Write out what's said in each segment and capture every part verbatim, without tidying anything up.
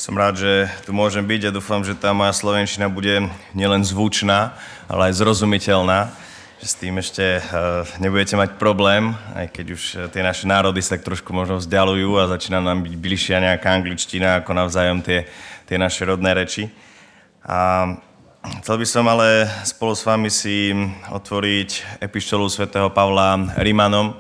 Som rád, že tu môžem byť a dúfam, že tá moja slovenčina bude nielen zvučná, ale aj zrozumiteľná. Že s tým ešte uh, nebudete mať problém, aj keď už tie naše národy sa tak trošku možno vzdialujú a začína nám byť bližšia nejaká angličtina ako navzájom tie, tie naše rodné reči. A chcel by som ale spolu s vami si otvoriť epištolu svätého Pavla Rimanom,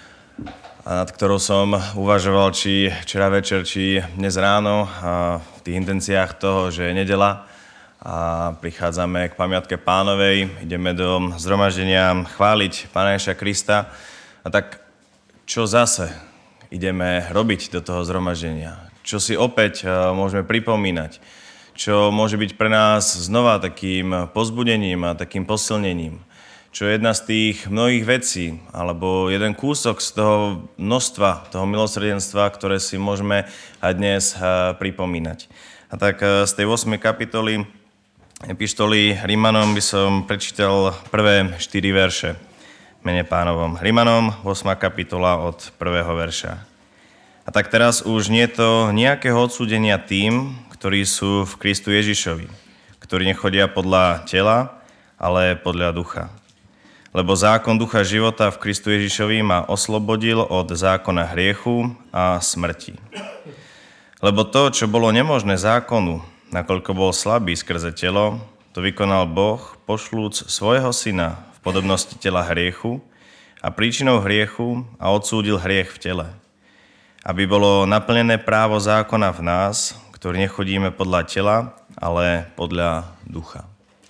nad ktorou som uvažoval, či včera večer, či dnes ráno, a v tých intenciách toho, že je nedeľa a prichádzame k pamiatke Pánovej, ideme do zhromaždenia chváliť Pána Ježiša Krista. A tak čo zase ideme robiť do toho zhromaždenia? Čo si opäť môžeme pripomínať? Čo môže byť pre nás znova takým pozbudením a takým posilnením? Čo je jedna z tých mnohých vecí, alebo jeden kúsok z toho množstva, toho milosrdenstva, ktoré si môžeme aj dnes pripomínať. A tak z tej ôsmej kapitoly epištoly Rimanom by som prečítal prvé štyri verše mene Pánovom. Rimanom, ôsma kapitola od prvého verša. A tak teraz už nie je to nejakého odsúdenia tým, ktorí sú v Kristu Ježišovi, ktorí nechodia podľa tela, ale podľa ducha. Lebo zákon ducha života v Kristu Ježišovi ma oslobodil od zákona hriechu a smrti. Lebo to, čo bolo nemožné zákonu, nakoľko bol slabý skrze telo, to vykonal Boh, pošlúc svojho syna v podobnosti tela hriechu a príčinou hriechu a odsúdil hriech v tele. Aby bolo naplnené právo zákona v nás, ktorí nechodíme podľa tela, ale podľa ducha.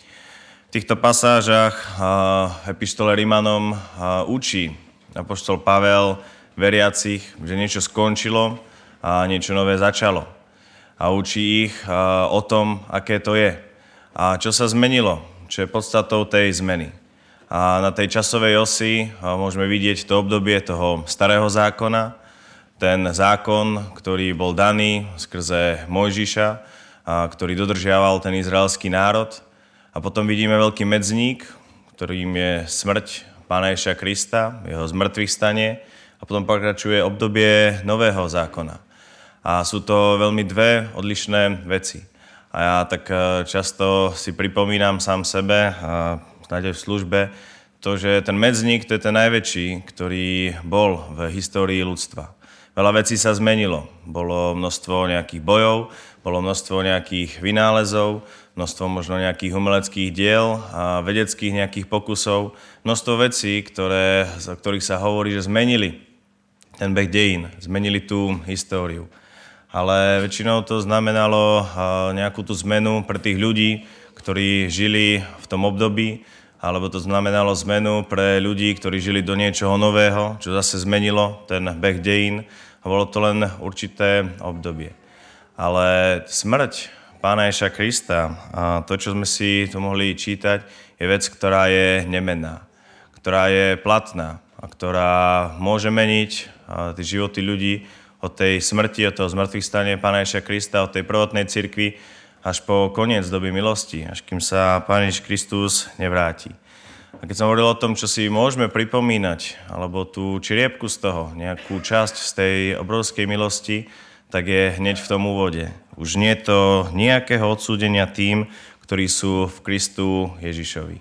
V týchto pasážach epištole Rimanom učí apoštol Pavel veriacich, že niečo skončilo a niečo nové začalo. A učí ich o tom, aké to je. A čo sa zmenilo, čo je podstatou tej zmeny. A na tej časovej osi môžeme vidieť to obdobie toho starého zákona, ten zákon, ktorý bol daný skrze Mojžiša, ktorý dodržiaval ten izraelský národ. A potom vidíme veľký medzník, ktorým je smrť Pána Ježiša Krista, jeho zmrtvých stanie, a potom pokračuje obdobie nového zákona. A sú to veľmi dve odlišné veci. A ja tak často si pripomínam sám sebe, a snáď aj v službe, to, že ten medzník to je ten najväčší, ktorý bol v histórii ľudstva. Veľa vecí sa zmenilo. Bolo množstvo nejakých bojov, bolo množstvo nejakých vynálezov, množstvo možno nejakých umeleckých diel a vedeckých nejakých pokusov, množstvo vecí, ktoré, o ktorých sa hovorí, že zmenili ten beh dejín, zmenili tú históriu. Ale väčšinou to znamenalo nejakú tú zmenu pre tých ľudí, ktorí žili v tom období, alebo to znamenalo zmenu pre ľudí, ktorí žili do niečoho nového, čo zase zmenilo ten beh dejín. A bolo to len určité obdobie. Ale smrť Pána Ježiša Krista a to, čo sme si tu mohli čítať, je vec, ktorá je nemenná, ktorá je platná a ktorá môže meniť tie životy ľudí od tej smrti, od toho zmrtvých stania Pána Ježiša Krista, od tej prvotnej cirkvi až po koniec doby milosti, až kým sa Pán Ježiš Kristus nevráti. A keď som hovoril o tom, čo si môžeme pripomínať, alebo tú čriepku z toho, nejakú časť z tej obrovskej milosti, tak je hneď v tom úvode. Už nie je to nejakého odsúdenia tým, ktorí sú v Kristu Ježišovi.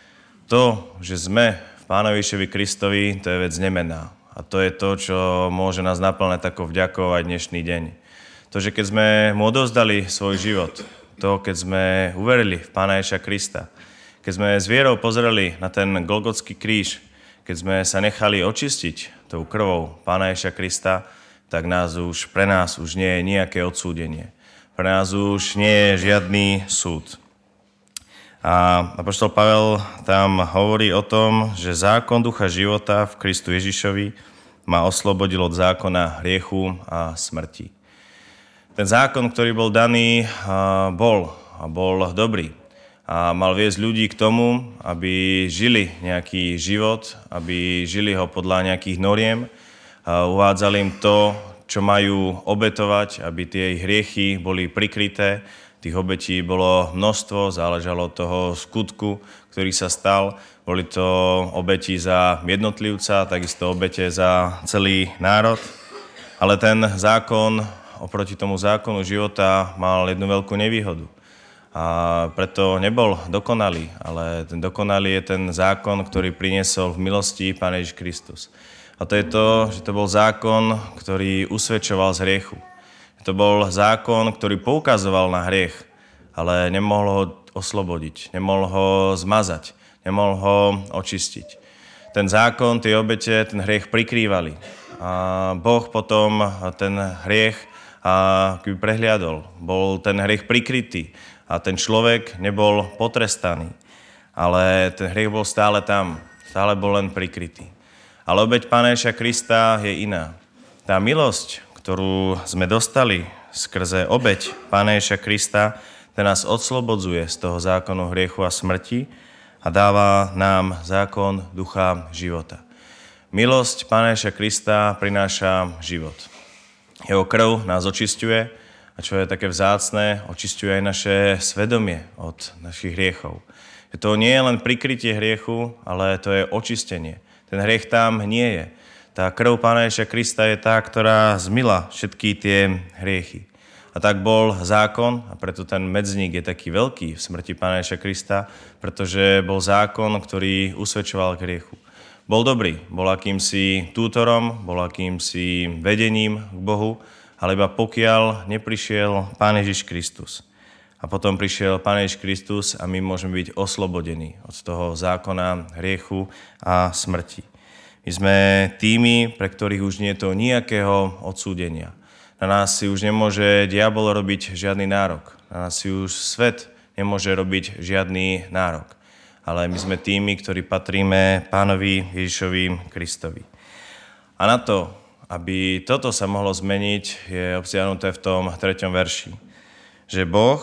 To, že sme v Pánovi Ježišovi Kristovi, to je vec nemenná. A to je to, čo môže nás naplňať takou vďakou aj dnešný deň. To, že keď sme mu odovzdali svoj život, to, keď sme uverili v Pána Ježiša Krista, keď sme s vierou pozreli na ten Golgotský kríž, keď sme sa nechali očistiť tou krvou Pána Ježiša Krista, tak nás už, pre nás už nie je nejaké odsúdenie. Pre nás už nie je žiadny súd. A apoštol Pavel tam hovorí o tom, že zákon ducha života v Kristu Ježišovi ma oslobodil od zákona hriechu a smrti. Ten zákon, ktorý bol daný, bol a bol dobrý. A mal viesť ľudí k tomu, aby žili nejaký život, aby žili ho podľa nejakých noriem, uvádzali im to, čo majú obetovať, aby tie ich hriechy boli prikryté. Tých obetí bolo množstvo, záležalo od toho skutku, ktorý sa stal. Boli to obeti za jednotlivca, takisto obete za celý národ. Ale ten zákon oproti tomu zákonu života mal jednu veľkú nevýhodu. A preto nebol dokonalý, ale ten dokonalý je ten zákon, ktorý priniesol v milosti Pán Ježiš Kristus. A to je to, že to bol zákon, ktorý usvedčoval z hriechu. To bol zákon, ktorý poukazoval na hriech, ale nemohol ho oslobodiť, nemohol ho zmazať, nemohol ho očistiť. Ten zákon, tie obete, ten hriech prikrývali. A Boh potom ten hriech keby prehliadol. Bol ten hriech prikrytý a ten človek nebol potrestaný. Ale ten hriech bol stále tam, stále bol len prikrytý. Ale obeť Pána Ježiša Krista je iná. Tá milosť, ktorú sme dostali skrze obeť Pána Ježiša Krista, ten nás oslobodzuje z toho zákonu hriechu a smrti a dáva nám zákon ducha života. Milosť Pána Ježiša Krista prináša život. Jeho krv nás očisťuje a čo je také vzácne, očisťuje aj naše svedomie od našich hriechov. To nie je len prikrytie hriechu, ale to je očistenie. Ten hriech tam nie je. Tá krv Pána Ježiša Krista je tá, ktorá zmyla všetky tie hriechy. A tak bol zákon, a preto ten medzník je taký veľký v smrti Pána Ježiša Krista, pretože bol zákon, ktorý usvedčoval k hriechu. Bol dobrý, bol akýmsi tútorom, bol akýmsi vedením k Bohu, ale iba pokiaľ neprišiel Pán Ježiš Kristus. A potom prišiel Pán Ježiš Kristus a my môžeme byť oslobodení od toho zákona hriechu a smrti. My sme tými, pre ktorých už nie je to nejakého odsúdenia. Na nás si už nemôže diabol robiť žiadny nárok. Na nás si už svet nemôže robiť žiadny nárok. Ale my sme tými, ktorí patríme Pánovi Ježišovi Kristovi. A na to, aby toto sa mohlo zmeniť, je obsiahnuté v tom treťom verši. Že Boh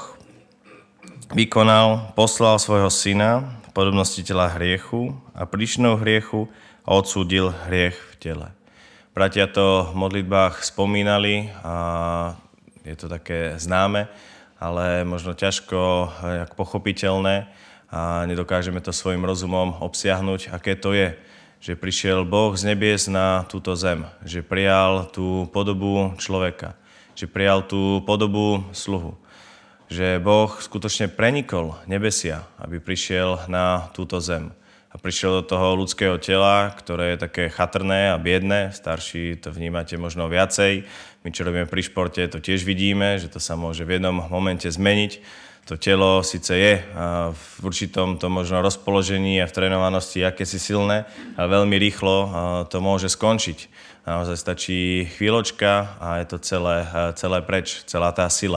vykonal, poslal svojho syna v podobnosti tela hriechu a príčinou hriechu a odsúdil hriech v tele. Bratia to v modlitbách spomínali a je to také známe, ale možno ťažko jak pochopiteľné a nedokážeme to svojim rozumom obsiahnuť, aké to je, že prišiel Boh z nebies na túto zem, že prijal tú podobu človeka, že prijal tú podobu sluhu, že Boh skutočne prenikol nebesia, aby prišiel na túto zem. A prišiel do toho ľudského tela, ktoré je také chatrné a biedné. Starší to vnímate možno viacej. My, čo robíme pri športe, to tiež vidíme, že to sa môže v jednom momente zmeniť. To telo síce je v určitom to možno rozpoložení a v trénovanosti akési silné, ale veľmi rýchlo to môže skončiť. Naozaj stačí chvíľočka a je to celé, celé preč, celá tá sila.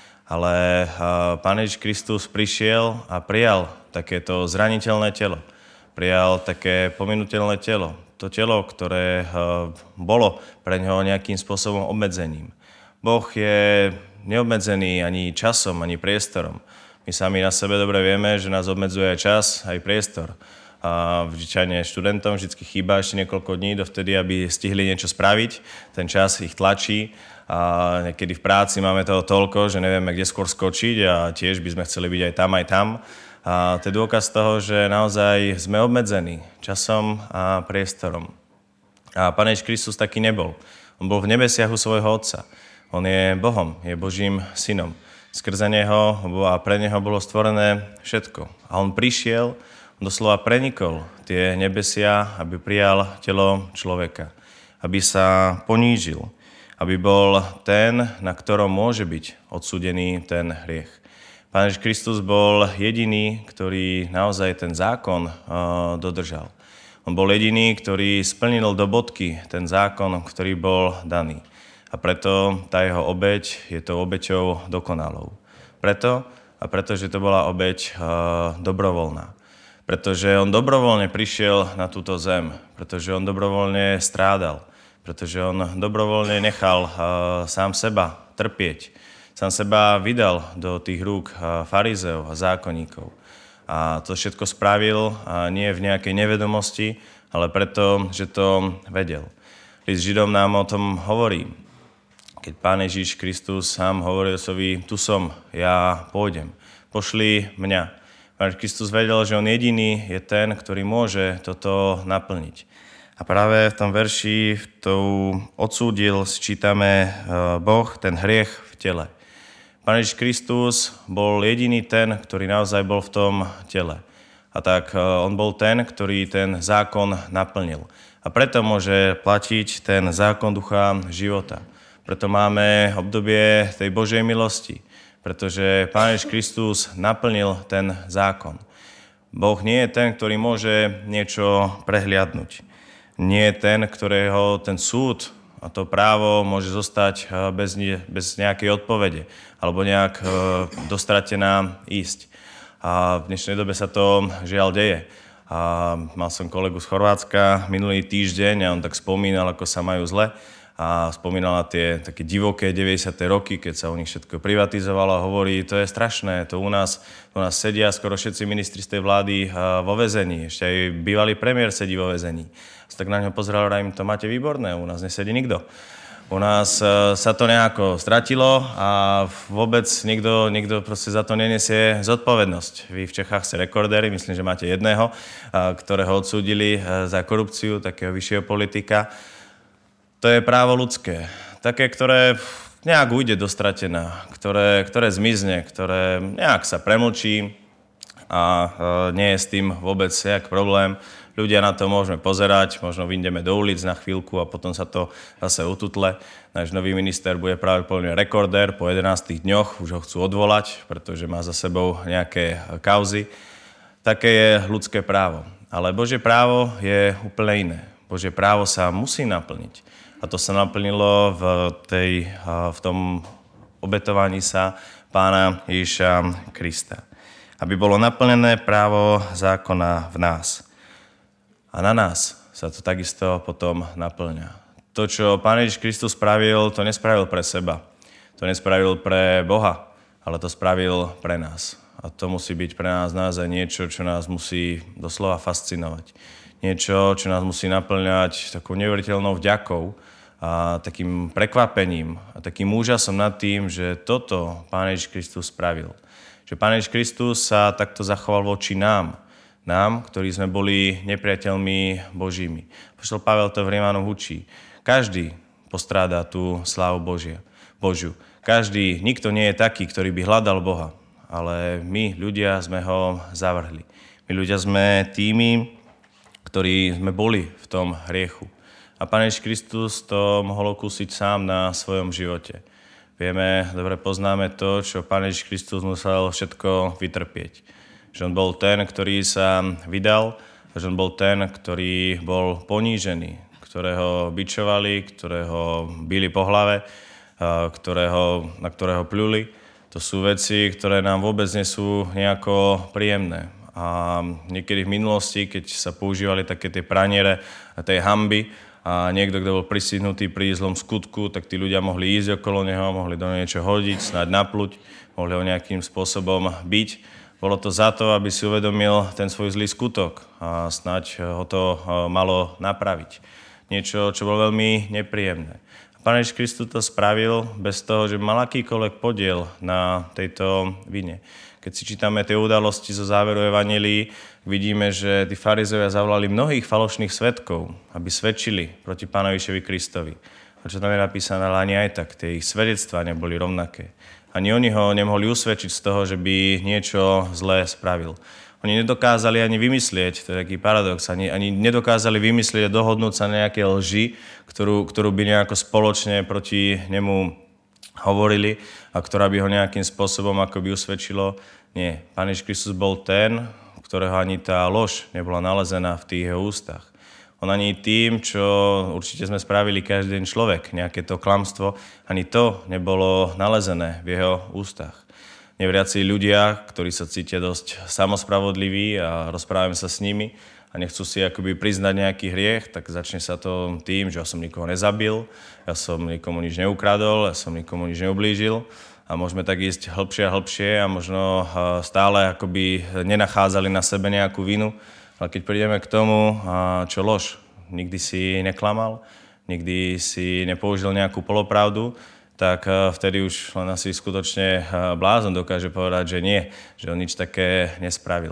Ale Pán Ježiš Kristus prišiel a prijal takéto zraniteľné telo. Prijal také pominuteľné telo. To telo, ktoré bolo pre ňoho nejakým spôsobom obmedzením. Boh je neobmedzený ani časom, ani priestorom. My sami na sebe dobre vieme, že nás obmedzuje aj čas, aj priestor. A vždyčajne študentom vždy chýba ešte niekoľko dní dovtedy, aby stihli niečo spraviť. Ten čas ich tlačí a niekedy v práci máme toho toľko, že nevieme, kde skôr skočiť a tiež by sme chceli byť aj tam, aj tam. A to je dôkaz toho, že naozaj sme obmedzení časom a priestorom. A Pán Ježiš Kristus taký nebol. On bol v nebesiach u svojho Otca. On je Bohom, je Božím synom. Skrze Neho a pre Neho bolo stvorené všetko. A On prišiel, on doslova prenikol tie nebesia, aby prijal telo človeka. Aby sa ponížil. Aby bol ten, na ktorom môže byť odsúdený ten hriech. Pán Ježiš Kristus bol jediný, ktorý naozaj ten zákon uh, dodržal. On bol jediný, ktorý splnil do bodky ten zákon, ktorý bol daný. A preto tá jeho obeť je to obeťou dokonalou. Preto a preto, že to bola obeť uh, dobrovoľná. Pretože on dobrovoľne prišiel na túto zem. Pretože on dobrovoľne strádal. Pretože on dobrovoľne nechal uh, sám seba trpieť. Sám seba vydal do tých rúk farizeov a zákonníkov. A to všetko spravil nie v nejakej nevedomosti, ale preto, že to vedel. List Židom nám o tom hovorí. Keď Pán Ježiš Kristus sám hovoril sovi, tu som, ja pôjdem, pošli mňa. Pán Kristus vedel, že on jediný je ten, ktorý môže toto naplniť. A práve v tom verši to odsúdil, sčítame Boh, ten hriech v tele. Pán Ježiš Kristus bol jediný ten, ktorý naozaj bol v tom tele. A tak on bol ten, ktorý ten zákon naplnil. A preto môže platiť ten zákon ducha života. Preto máme obdobie tej Božej milosti. Pretože Pán Ježiš Kristus naplnil ten zákon. Boh nie je ten, ktorý môže niečo prehliadnúť. Nie je ten, ktorého ten súd a to právo môže zostať bez, bez nejakej odpovede alebo nejak dostratená ísť. A v dnešnej dobe sa to žiaľ deje. A mal som kolegu z Chorvátska minulý týždeň a on tak spomínal, ako sa majú zle. A spomínal na tie také divoké deväťdesiate roky, keď sa u nich všetko privatizovalo a hovorí, to je strašné, to u nás, u nás sedia skoro všetci ministri z tej vlády vo väzení, ešte aj bývalý premiér sedí vo väzení. Tak na ňo pozeral a im to máte výborné, u nás nesedí nikto. U nás sa to nejako stratilo a vôbec nikto, nikto proste za to nenesie zodpovednosť. Vy v Čechách ste rekordéri, myslím, že máte jedného, ktorého odsúdili za korupciu, takého vyššieho politika. To je právo ľudské. Také, ktoré nejak ujde dostratená, ktoré, ktoré zmizne, ktoré nejak sa premlčí a nie je s tým vôbec nejak problém. Ľudia na to môžeme pozerať, možno vyjdeme do ulic na chvíľku a potom sa to zase ututle. Náš nový minister bude pravdepodobne rekordér, po jedenástich dňoch už ho chcú odvolať, pretože má za sebou nejaké kauzy. Také je ľudské právo. Ale Božie právo je úplne iné. Božie právo sa musí naplniť. A to sa naplnilo v, tej, v tom obetovaní sa Pána Ježiša Krista. Aby bolo naplnené právo zákona v nás. A na nás sa to takisto potom naplňa. To, čo Pán Ježiš Kristus spravil, to nespravil pre seba. To nespravil pre Boha, ale to spravil pre nás. A to musí byť pre nás naozaj niečo, čo nás musí doslova fascinovať. Niečo, čo nás musí naplňať takou neuveriteľnou vďakou a takým prekvapením a takým úžasom nad tým, že toto Pán Ježiš Kristus spravil. Že Pán Ježiš Kristus sa takto zachoval voči nám. Nám, ktorí sme boli nepriateľmi Božími. Apoštol Pavel to v Rímanom učí. Každý postráda tú slávu Božia, Božiu. Každý, nikto nie je taký, ktorý by hľadal Boha. Ale my, ľudia, sme ho zavrhli. My, ľudia, sme tými, ktorí sme boli v tom hriechu. A Pán Ježiš Kristus to mohol okúsiť sám na svojom živote. Vieme, dobre poznáme to, čo Pán Ježiš Kristus musel všetko vytrpieť. Že on bol ten, ktorý sa vydal, že on bol ten, ktorý bol ponížený, ktorého bičovali, ktorého bili po hlave, ktorého, na ktorého pľuli. To sú veci, ktoré nám vôbec nie sú nejako príjemné. A niekedy v minulosti, keď sa používali také tie praniere tej hanby a niekto, kto bol prisihnutý pri zlom skutku, tak tí ľudia mohli ísť okolo neho, mohli do niečo hodiť, snáď napluť, mohli ho nejakým spôsobom byť. Bolo to za to, aby si uvedomil ten svoj zlý skutok a snáď ho to malo napraviť. Niečo, čo bolo veľmi nepríjemné. Pán Ježiš Kristus to spravil bez toho, že mal akýkoľvek podiel na tejto vine. Keď si čítame tie udalosti zo záveru evanjelií, vidíme, že tí farizovia zavolali mnohých falošných svedkov, aby svedčili proti Pánovi Ježišovi Kristovi. A čo tam je napísané, ale ani aj tak, tie ich svedectvá neboli rovnaké. Ani oni ho nemohli usvedčiť z toho, že by niečo zlé spravil. Oni nedokázali ani vymyslieť, to je taký paradox, ani, ani nedokázali vymyslieť a dohodnúť sa na nejaké lži, ktorú, ktorú by nejako spoločne proti nemu hovorili a ktorá by ho nejakým spôsobom akoby usvedčilo. Nie, Pán Ježiš Kristus bol ten, ktorého ani tá lož nebola nalezená v tých jeho ústach. On ani tým, čo určite sme spravili každý deň človek, nejaké to klamstvo, ani to nebolo nalezené v jeho ústach. Neveriaci ľudia, ktorí sa cítia dosť samospravodliví a rozprávame sa s nimi a nechcú si akoby priznať nejaký hriech, tak začne sa to tým, že ja som nikoho nezabil, ja som nikomu nič neukradol, ja som nikomu nič neublížil a môžeme tak ísť hlbšie a hlbšie a možno stále akoby nenachádzali na sebe nejakú vinu. Ale keď prídeme k tomu, čo lož, nikdy si neklamal, nikdy si nepoužil nejakú polopravdu, tak vtedy už len asi skutočne blázon dokáže povedať, že nie, že on nič také nespravil.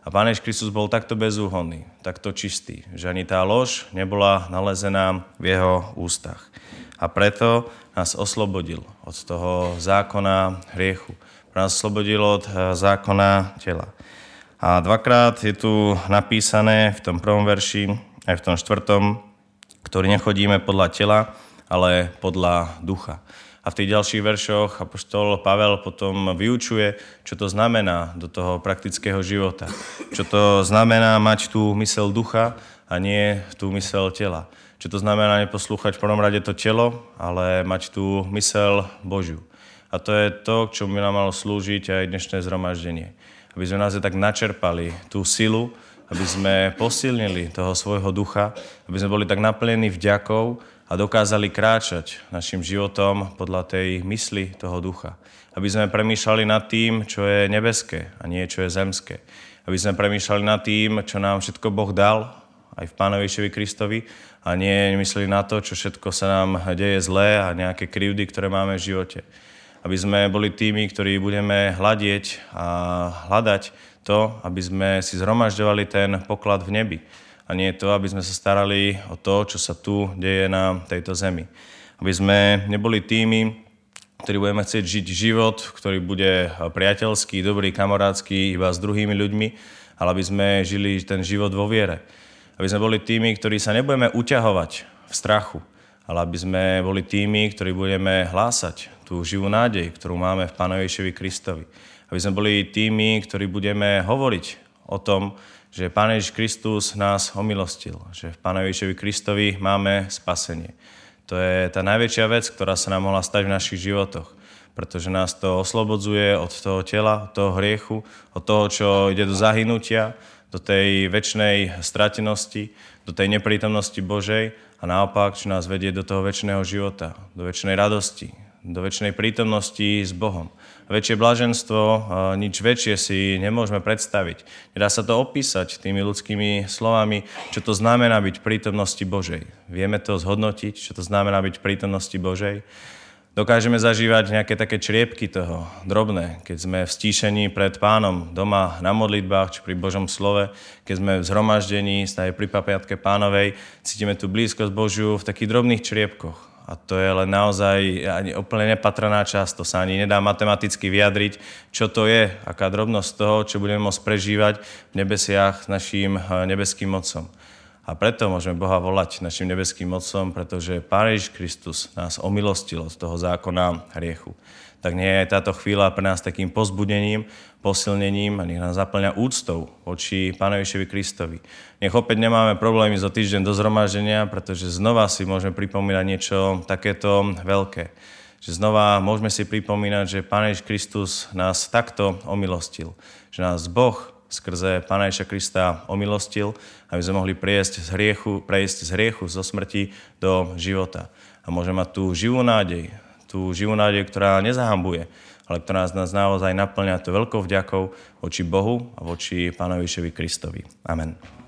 A Pán Ježiš Kristus bol takto bezúhonný, takto čistý, že ani tá lož nebola nalezená v jeho ústach. A preto nás oslobodil od toho zákona hriechu. Pre nás oslobodil od zákona tela. A dvakrát je tu napísané v tom prvom verši, aj v tom štvrtom, ktorý nechodíme podľa tela, ale podľa ducha. A v tých ďalších veršoch apoštol Pavel potom vyučuje, čo to znamená do toho praktického života. Čo to znamená mať tú myseľ ducha a nie tú myseľ tela. Čo to znamená neposlúchať v prvom rade to telo, ale mať tú myseľ Božiu. A to je to, k čomu by nám malo slúžiť aj dnešné zhromaždenie. Aby sme nás tak načerpali tú silu, aby sme posilnili toho svojho ducha, aby sme boli tak naplnení vďakou a dokázali kráčať našim životom podľa tej mysli toho ducha. Aby sme premýšľali nad tým, čo je nebeské a nie čo je zemské. Aby sme premýšľali nad tým, čo nám všetko Boh dal, aj v Pánovi Ježišovi Kristovi, a nie mysleli na to, čo všetko sa nám deje zlé a nejaké krivdy, ktoré máme v živote. Aby sme boli tými, ktorí budeme hľadieť a hľadať to, aby sme si zhromažďovali ten poklad v nebi. A nie to, aby sme sa starali o to, čo sa tu deje na tejto zemi. Aby sme neboli tými, ktorí budeme chcieť žiť život, ktorý bude priateľský, dobrý, kamarátsky, iba s druhými ľuďmi, ale aby sme žili ten život vo viere. Aby sme boli tými, ktorí sa nebudeme uťahovať v strachu, ale aby sme boli tými, ktorí budeme hlásať tú živú nádej, ktorú máme v Pánovi Ježišovi Kristovi. Aby sme boli tými, ktorí budeme hovoriť o tom, že Pán Ježiš Kristus nás omilostil, že v Pánovi Ježišovi Kristovi máme spasenie. To je tá najväčšia vec, ktorá sa nám mohla stať v našich životoch, pretože nás to oslobodzuje od toho tela, od toho hriechu, od toho, čo ide do zahynutia, do tej večnej stratenosti, do tej neprítomnosti Božej a naopak, čo nás vedie do toho večného života, do večnej radosti, do večnej prítomnosti s Bohom. Väčšie blaženstvo, nič väčšie si nemôžeme predstaviť. Nedá sa to opísať tými ľudskými slovami, čo to znamená byť v prítomnosti Božej. Vieme to zhodnotiť, čo to znamená byť v prítomnosti Božej. Dokážeme zažívať nejaké také čriepky toho, drobné, keď sme v stíšení pred Pánom, doma na modlitbách, či pri Božom slove, keď sme v zhromaždení, stále pri papiatke Pánovej, cítime tú blízkosť Božiu v takých drobných čriepkoch. A to je len naozaj ani úplne nepatrná časť, to sa ani nedá matematicky vyjadriť, čo to je, aká drobnosť toho, čo budeme môcť prežívať v nebesiach s naším nebeským Otcom. A preto môžeme Boha volať našim nebeským Otcom, pretože Pán Ježiš Kristus nás omilostil od toho zákona hriechu. Tak nie je táto chvíľa pre nás takým pozbudením, posilnením a nech nás zaplňa úctou voči Pánovi Ježišovi Kristovi. Nech opäť nemáme problémy zo týždeň do zhromaždenia, pretože znova si môžeme pripomínať niečo takéto veľké. Že znova môžeme si pripomínať, že Pán Ježiš Kristus nás takto omilostil. Že nás Boh skrze Pána Ježiša Krista omilostil, aby sme mohli prejsť z hriechu, prejsť z hriechu, zo smrti do života. A môžeme mať tú živú nádej, tú živú nádej, ktorá nezahambuje, ale ktorá nás naozaj naplňa to veľkou vďakou voči Bohu a voči Pánovi Ježišovi Kristovi. Amen.